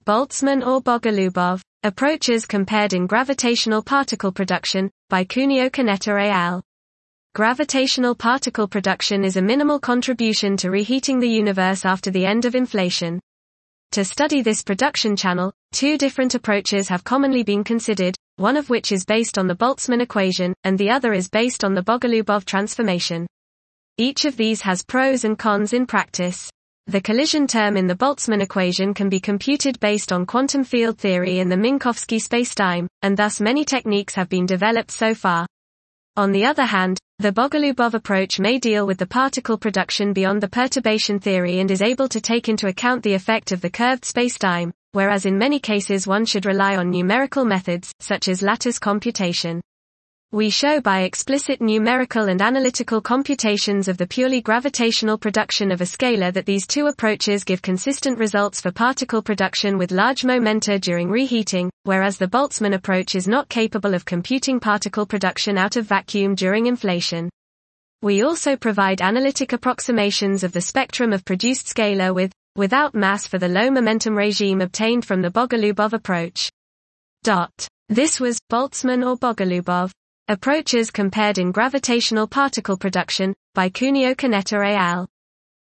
Boltzmann or Bogolubov, Approaches Compared in Gravitational Particle Production, by Cuneo Canetta et al. Gravitational particle production is a minimal contribution to reheating the universe after the end of inflation. To study this production channel, two different approaches have commonly been considered, one of which is based on the Boltzmann equation, and the other is based on the Bogolubov transformation. Each of these has pros and cons in practice. The collision term in the Boltzmann equation can be computed based on quantum field theory in the Minkowski spacetime, and thus many techniques have been developed so far. On the other hand, the Bogolubov approach may deal with the particle production beyond the perturbation theory and is able to take into account the effect of the curved spacetime, whereas in many cases one should rely on numerical methods, such as lattice computation. We show by explicit numerical and analytical computations of the purely gravitational production of a scalar that these two approaches give consistent results for particle production with large momenta during reheating, whereas the Boltzmann approach is not capable of computing particle production out of vacuum during inflation. We also provide analytic approximations of the spectrum of produced scalar without mass for the low momentum regime obtained from the Bogolubov approach. This was Boltzmann or Bogolubov, Approaches Compared in Gravitational Particle Production, by Cuneo Canetta et al.